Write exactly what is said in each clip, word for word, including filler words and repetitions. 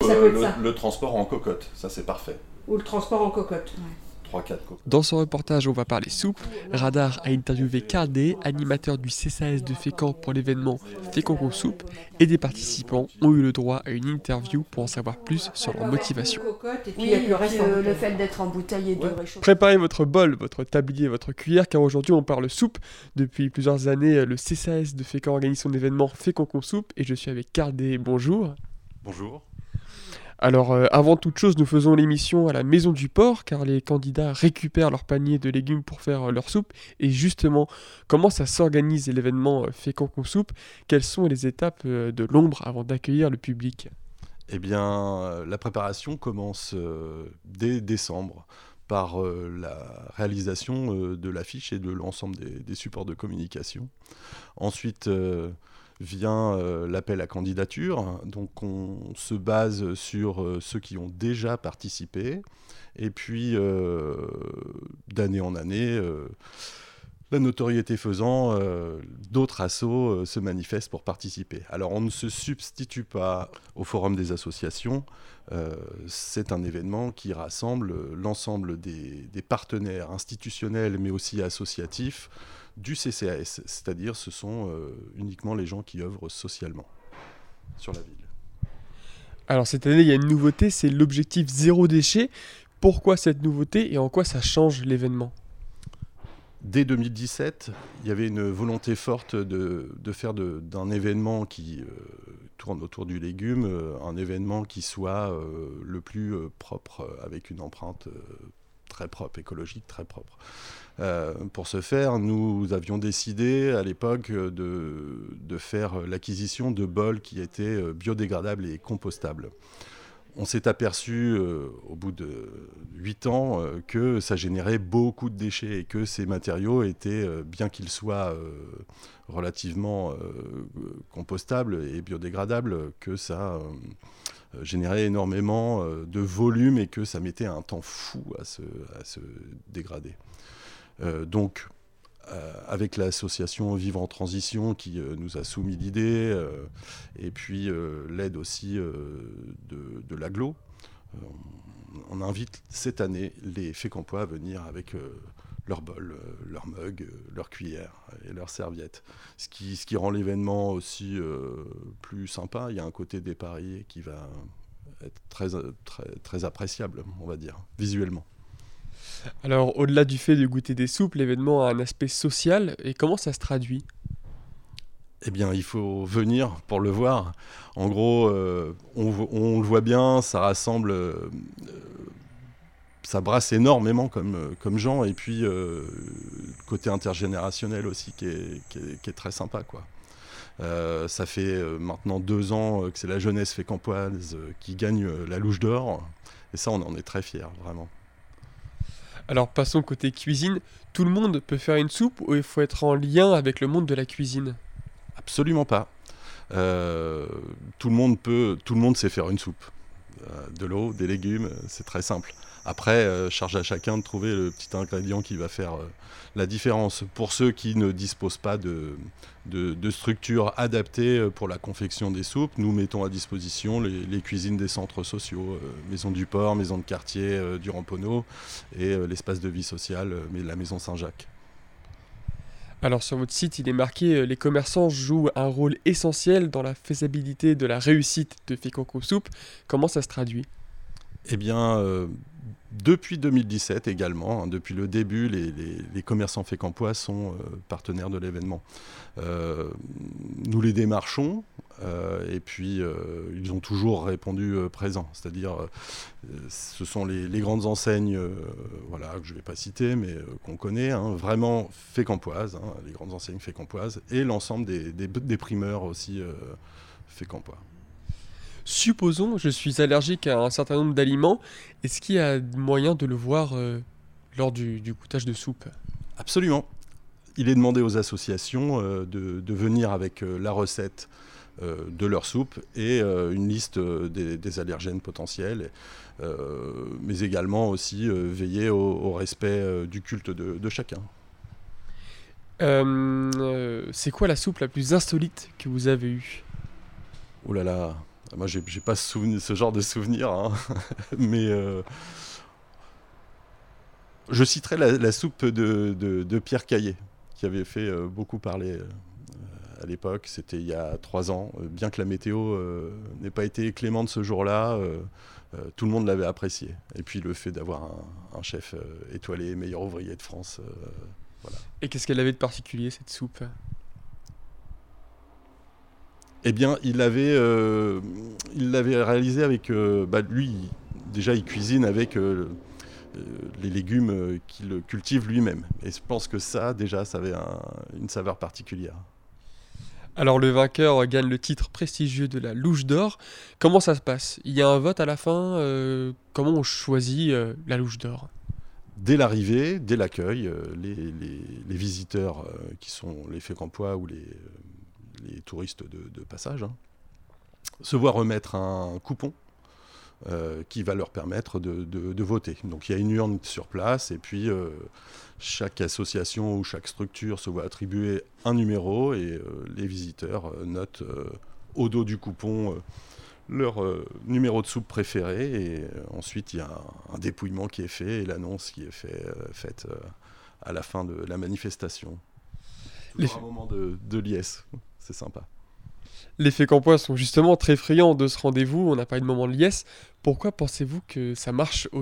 ça peut être le, ça. le transport en cocotte, ça c'est parfait. Ou le transport en cocotte. Ouais. trois quatre cocottes. Dans ce reportage, on va parler soupe. Radar a interviewé Karl Dehé, animateur du C C A S de Fécamp pour l'événement Fécamp Soupe, et des participants ont eu le droit à une interview pour en savoir plus sur leur motivation. Et puis, Oui, il y a que le reste puis, en euh, bouteille. le fait d'être en bouteille et de Ouais. réchauffer. Préparez votre bol, votre tablier, votre cuillère, car aujourd'hui on parle soupe. Depuis plusieurs années, le C C A S de Fécamp organise son événement Fécamp Soupe, et je suis avec Karl Dehé. Bonjour. Bonjour. Alors, euh, avant toute chose, nous faisons l'émission à la Maison du Port, car les candidats récupèrent leur panier de légumes pour faire euh, leur soupe. Et justement, comment ça s'organise l'événement euh, Fécamp Soupe? Quelles sont les étapes euh, de l'ombre avant d'accueillir le public? Eh bien, euh, la préparation commence euh, dès décembre par euh, la réalisation euh, de l'affiche et de l'ensemble des, des supports de communication. Ensuite, euh, vient euh, l'appel à candidature. Donc on se base sur euh, ceux qui ont déjà participé. Et puis, euh, d'année en année, euh, la notoriété faisant, euh, d'autres assos euh, se manifestent pour participer. Alors on ne se substitue pas au Forum des associations. Euh, c'est un événement qui rassemble l'ensemble des, des partenaires institutionnels, mais aussi associatifs, du C C A S, c'est-à-dire ce sont euh, uniquement les gens qui œuvrent socialement sur la ville. Alors cette année, il y a une nouveauté, c'est l'objectif zéro déchet. Pourquoi cette nouveauté et en quoi ça change l'événement? Dès deux mille dix-sept, il y avait une volonté forte de, de faire de, d'un événement qui euh, tourne autour du légume, euh, un événement qui soit euh, le plus euh, propre, euh, avec une empreinte euh, très propre, écologique très propre. Euh, pour ce faire, nous avions décidé à l'époque de, de faire l'acquisition de bols qui étaient biodégradables et compostables. On s'est aperçu euh, au bout de huit ans euh, que ça générait beaucoup de déchets et que ces matériaux étaient, euh, bien qu'ils soient euh, relativement euh, compostables et biodégradables, que ça euh, générait énormément euh, de volume et que ça mettait un temps fou à se, à se dégrader. Euh, donc, euh, avec l'association Vivre en Transition qui euh, nous a soumis l'idée, euh, et puis euh, l'aide aussi euh, de, de l'agglo, euh, on, on invite cette année les Fécampois à venir avec euh, leur bol, euh, leur mug, euh, leur cuillère et leurs serviettes. Ce qui, ce qui rend l'événement aussi euh, plus sympa. Il y a un côté dépareillé qui va être très, très, très appréciable, on va dire, visuellement. Alors, au-delà du fait de goûter des soupes, l'événement a un aspect social, et comment ça se traduit? Eh bien, il faut venir pour le voir. En gros, euh, on, on le voit bien, ça rassemble, euh, ça brasse énormément comme, comme gens, et puis euh, côté intergénérationnel aussi qui est, qui est, qui est très sympa, quoi. Euh, ça fait euh, maintenant deux ans que c'est la jeunesse fécampoise euh, qui gagne euh, la Louche d'Or, et ça, on en est très fiers, vraiment. Alors passons côté cuisine, tout le monde peut faire une soupe ou il faut être en lien avec le monde de la cuisine? Absolument pas. Euh, tout le monde peut, tout le monde sait faire une soupe. Euh, de l'eau, des légumes, c'est très simple. Après, euh, charge à chacun de trouver le petit ingrédient qui va faire euh, la différence. Pour ceux qui ne disposent pas de, de, de structures adaptées pour la confection des soupes, nous mettons à disposition les, les cuisines des centres sociaux, euh, Maison du Port, Maison de quartier euh, du Ramponneau et euh, l'espace de vie sociale, euh, mais la Maison Saint-Jacques. Alors sur votre site, il est marqué euh, « Les commerçants jouent un rôle essentiel dans la faisabilité de la réussite de Fécamp Soupe ». Comment ça se traduit? Eh bien, euh, depuis deux mille dix-sept également, hein, depuis le début, les, les, les commerçants fécampois sont euh, partenaires de l'événement. Euh, nous les démarchons euh, et puis euh, ils ont toujours répondu euh, présents. C'est-à-dire, euh, ce sont les, les grandes enseignes, euh, voilà, que je ne vais pas citer, mais euh, qu'on connaît, hein, vraiment fécampoises, hein, les grandes enseignes fécampoises, et l'ensemble des, des, des primeurs aussi euh, fécampois. Supposons, je suis allergique à un certain nombre d'aliments, est-ce qu'il y a moyen de le voir euh, lors du, du goûtage de soupe? Absolument. Il est demandé aux associations euh, de, de venir avec euh, la recette euh, de leur soupe et euh, une liste euh, des, des allergènes potentiels, euh, mais également aussi euh, veiller au, au respect euh, du culte de, de chacun. Euh, euh, c'est quoi la soupe la plus insolite que vous avez eue? Oh là là. Moi, j'ai, j'ai pas ce, souvenir, ce genre de souvenir, hein. mais euh, je citerai la, la soupe de, de, de Pierre Caillé, qui avait fait euh, beaucoup parler euh, à l'époque. C'était il y a trois ans. Euh, bien que la météo euh, n'ait pas été clémente ce jour-là, euh, euh, tout le monde l'avait apprécié. Et puis le fait d'avoir un, un chef euh, étoilé, meilleur ouvrier de France. Euh, voilà. Et qu'est-ce qu'elle avait de particulier, cette soupe ? Eh bien, il l'avait, euh, il l'avait réalisé avec... Euh, bah, lui, il, déjà, il cuisine avec euh, euh, les légumes euh, qu'il cultive lui-même. Et je pense que ça, déjà, ça avait un, une saveur particulière. Alors le vainqueur gagne le titre prestigieux de la Louche d'Or. Comment ça se passe ? Il y a un vote à la fin euh, Comment on choisit euh, la Louche d'Or ? Dès l'arrivée, dès l'accueil, euh, les, les, les visiteurs euh, qui sont les Fécampois ou les... Euh, les touristes de, de passage, hein, se voient remettre un coupon euh, qui va leur permettre de, de, de voter. Donc il y a une urne sur place et puis euh, chaque association ou chaque structure se voit attribuer un numéro et euh, les visiteurs euh, notent euh, au dos du coupon euh, leur euh, numéro de soupe préféré et euh, ensuite il y a un, un dépouillement qui est fait et l'annonce qui est fait, euh, faite euh, à la fin de la manifestation. Toujours un moment de, de liesse. C'est sympa. Les Fécampois sont justement très friands de ce rendez-vous, on n'a pas eu de moment de liesse. Pourquoi pensez-vous que ça marche autant ?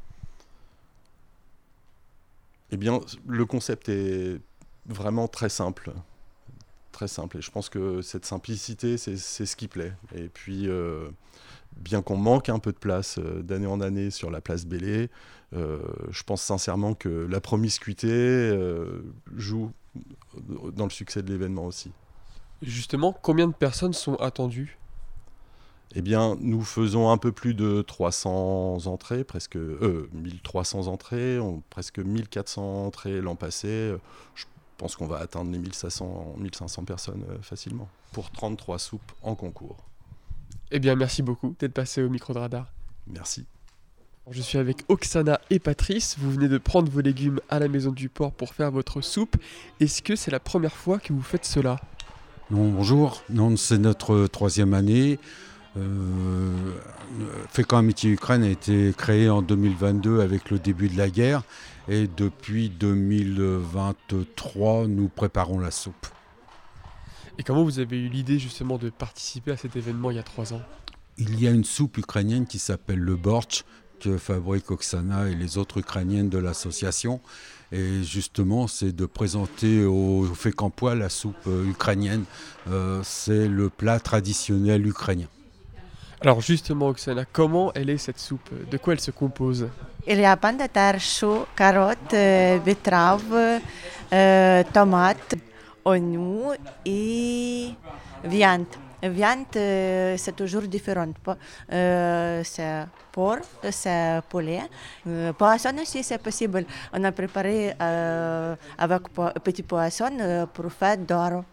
Eh bien, le concept est vraiment très simple. Très simple. Et je pense que cette simplicité, c'est, c'est ce qui plaît. Et puis, euh, bien qu'on manque un peu de place euh, d'année en année sur la place Bellay, euh, je pense sincèrement que la promiscuité euh, joue dans le succès de l'événement aussi. Justement, combien de personnes sont attendues ? Eh bien, nous faisons un peu plus de trois cents entrées, presque euh, mille trois cents entrées, on, presque mille quatre cents entrées l'an passé. Je pense qu'on va atteindre les mille cinq cents, mille cinq cents personnes euh, facilement, pour trente-trois soupes en concours. Eh bien, merci beaucoup d'être passé au micro de radar. Merci. Je suis avec Oksana et Patrice, vous venez de prendre vos légumes à la Maison du Port pour faire votre soupe. Est-ce que c'est la première fois que vous faites cela ? Non, bonjour. Non, c'est notre troisième année. Euh, Fécamp Amitié Ukraine a été créé en deux mille vingt-deux avec le début de la guerre. Et depuis deux mille vingt-trois, nous préparons la soupe. Et comment vous avez eu l'idée justement de participer à cet événement il y a trois ans ? Il y a une soupe ukrainienne qui s'appelle le bortsch, que fabrique Oksana et les autres ukrainiennes de l'association. Et justement, c'est de présenter aux Fécampois la soupe euh, ukrainienne. Euh, c'est le plat traditionnel ukrainien. Alors justement, Oksana, comment elle est cette soupe ? De quoi elle se compose ? Il y a pommes de terre chaudes, carottes, euh, betteraves, euh, tomates, oignons et viande. Viande, euh, c'est toujours différent. Euh, c'est porc, c'est poulet. Euh, poisson aussi, c'est possible. On a préparé euh, avec po- petit poisson euh, pour faire d'or.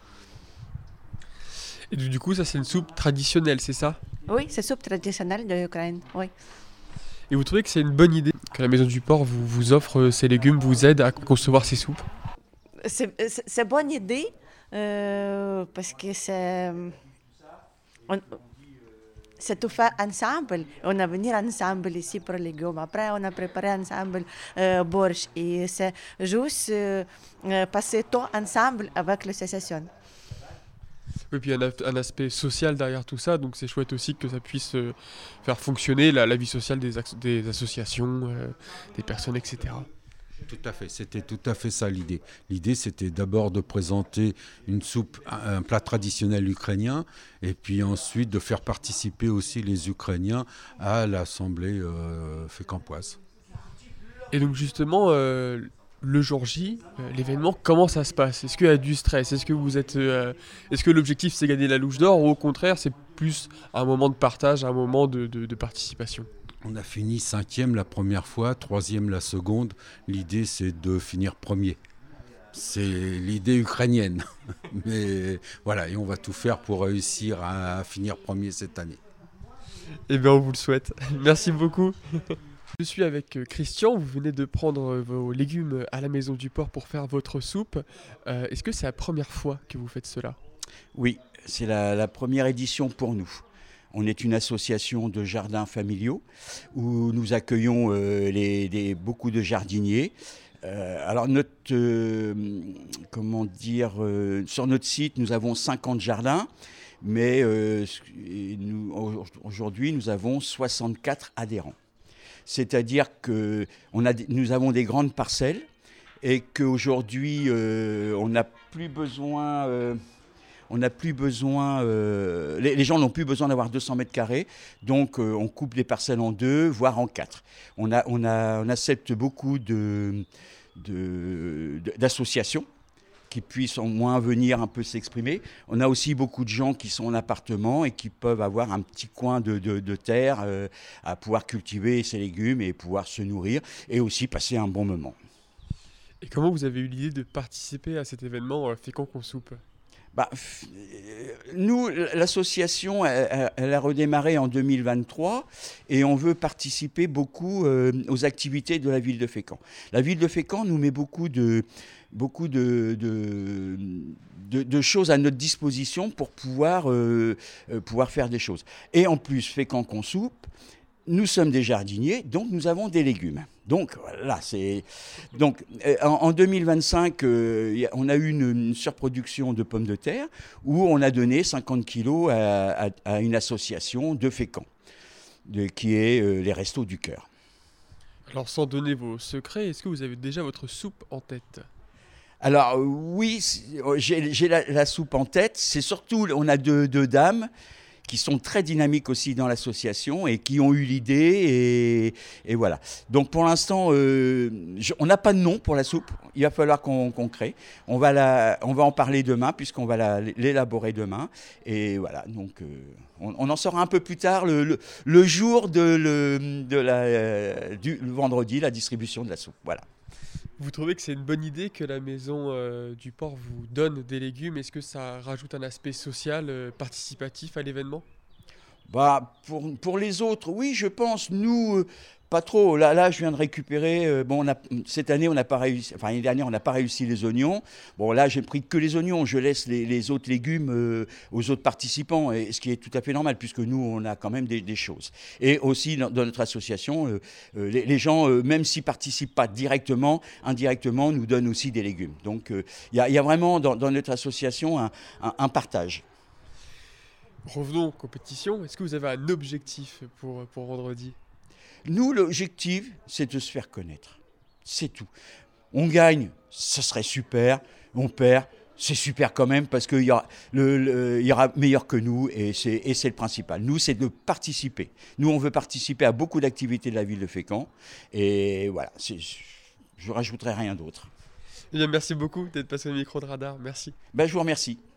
Et du coup, ça c'est une soupe traditionnelle, c'est ça ? Oui, c'est soupe traditionnelle de l'Ukraine. Oui. Et vous trouvez que c'est une bonne idée que la Maison du Port vous, vous offre ces légumes, vous aide à concevoir ces soupes ? C'est, c'est, c'est une bonne idée euh, parce que c'est... On, c'est tout fait ensemble. On a venu ensemble ici pour les légumes. Après, on a préparé ensemble euh, borsch. Et c'est juste euh, passer tout ensemble avec l'association. Oui, puis il y a un, un aspect social derrière tout ça, donc c'est chouette aussi que ça puisse euh, faire fonctionner la, la vie sociale des, ac- des associations, euh, des personnes, et cetera. Tout à fait, c'était tout à fait ça l'idée. L'idée, c'était d'abord de présenter une soupe, un, un plat traditionnel ukrainien, et puis ensuite de faire participer aussi les Ukrainiens à l'assemblée euh, fécampoise. Et donc justement, euh, le jour J, euh, l'événement, comment ça se passe ? Est-ce qu'il y a du stress ? Est-ce que vous êtes, euh, est-ce que l'objectif c'est gagner la Louche d'Or, ou au contraire c'est plus un moment de partage, un moment de, de, de participation ? On a fini cinquième la première fois, troisième la seconde. L'idée, c'est de finir premier. C'est l'idée ukrainienne. Mais voilà, et on va tout faire pour réussir à finir premier cette année. Eh bien, on vous le souhaite. Merci beaucoup. Je suis avec Christian. Vous venez de prendre vos légumes à la Maison du Port pour faire votre soupe. Euh, est-ce que c'est la première fois que vous faites cela ? Oui, c'est la, la première édition pour nous. On est une association de jardins familiaux où nous accueillons euh, les, les, beaucoup de jardiniers. Euh, alors notre, euh, comment dire, euh, sur notre site, nous avons cinquante jardins, mais euh, nous, aujourd'hui, nous avons soixante-quatre adhérents. C'est-à-dire que on a, nous avons des grandes parcelles et qu'aujourd'hui, euh, on n'a plus besoin... Euh, On n'a plus besoin, euh, les, les gens n'ont plus besoin d'avoir deux cents mètres carrés, donc euh, on coupe les parcelles en deux, voire en quatre. On, a, on, a, on accepte beaucoup de, de, de, d'associations qui puissent au moins venir un peu s'exprimer. On a aussi beaucoup de gens qui sont en appartement et qui peuvent avoir un petit coin de, de, de terre euh, à pouvoir cultiver ses légumes et pouvoir se nourrir et aussi passer un bon moment. Et comment vous avez eu l'idée de participer à cet événement euh, Fécamp qu'on soupe ? Bah, nous, l'association, elle, elle a redémarré en deux mille vingt-trois et on veut participer beaucoup euh, aux activités de la ville de Fécamp. La ville de Fécamp nous met beaucoup de, beaucoup de, de, de, de choses à notre disposition pour pouvoir, euh, pouvoir faire des choses. Et en plus, Fécamp qu'on soupe, nous sommes des jardiniers, donc nous avons des légumes. Donc voilà, c'est donc en, en deux mille vingt-cinq, euh, on a eu une, une surproduction de pommes de terre où on a donné cinquante kilos à, à, à une association de Fécamp, de, qui est euh, les Restos du Cœur. Alors sans donner vos secrets, est-ce que vous avez déjà votre soupe en tête ? Alors oui, j'ai, j'ai la, la soupe en tête. C'est surtout, on a deux, deux dames qui sont très dynamiques aussi dans l'association et qui ont eu l'idée. Et, et voilà. Donc pour l'instant, euh, je, on n'a pas de nom pour la soupe. Il va falloir qu'on, qu'on crée. On va, la, on va en parler demain puisqu'on va la, l'élaborer demain. Et voilà, donc euh, on, on en saura un peu plus tard le, le, le jour de, le, de la, euh, du le vendredi, la distribution de la soupe. Voilà. Vous trouvez que c'est une bonne idée que la maison euh, du port vous donne des légumes ? Est-ce que ça rajoute un aspect social, euh, participatif à l'événement ? Bah, pour, pour les autres, oui, je pense. Nous, euh, pas trop. Là, là, je viens de récupérer. Euh, bon, on a, cette année, on n'a pas réussi. Enfin, l'année dernière, on n'a pas réussi les oignons. Bon, là, j'ai pris que les oignons. Je laisse les, les autres légumes euh, aux autres participants, et, ce qui est tout à fait normal, puisque nous, on a quand même des, des choses. Et aussi, dans, dans notre association, euh, euh, les, les gens, euh, même s'ils ne participent pas directement, indirectement, nous donnent aussi des légumes. Donc, il euh, y, y a vraiment dans, dans notre association un, un, un partage. Revenons aux compétitions. Est-ce que vous avez un objectif pour, pour vendredi ? Nous, l'objectif, c'est de se faire connaître. C'est tout. On gagne, ça serait super. On perd, c'est super quand même parce qu'il y, y aura meilleur que nous et c'est, et c'est le principal. Nous, c'est de participer. Nous, on veut participer à beaucoup d'activités de la ville de Fécamp. Et voilà, c'est, je ne rajouterai rien d'autre. Eh bien, merci beaucoup d'être passé au micro de Radar. Merci. Ben, je vous remercie.